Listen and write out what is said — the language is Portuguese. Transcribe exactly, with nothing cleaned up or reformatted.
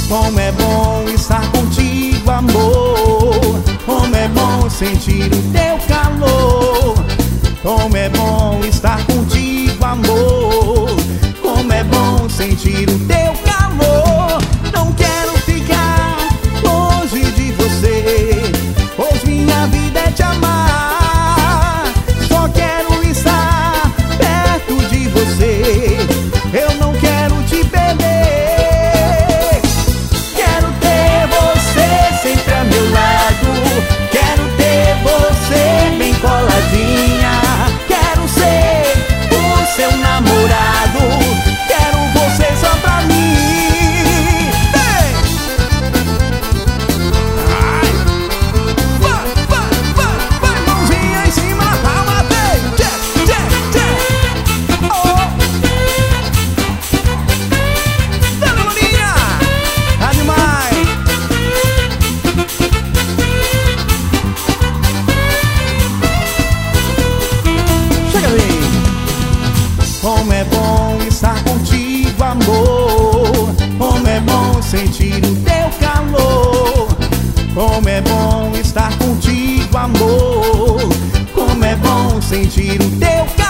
Como é bom estar contigo, amor. Como é bom sentir o teu calor. Como é bom estar contigo, amor. Como é bom sentir o teu calor. Não quero ficar longe de você, pois minha vida é te amar. Só quero estar perto de você, eu não quero te perder. Quero ter você sempre a meu lado. Quero ter você bem coladinha. Quero ser o seu namorado. Quero você só pra mim. Hey! Ai! Vai, vai, vai, vai, mãozinha em cima da palma. Hey! Jack, Jack, Jack. Oh! Dona Maninha! Tá demais! Chega aí! Como é bom estar contigo, amor. Como é bom sentir o teu calor. Como é bom estar contigo, amor. Como é bom sentir o teu calor.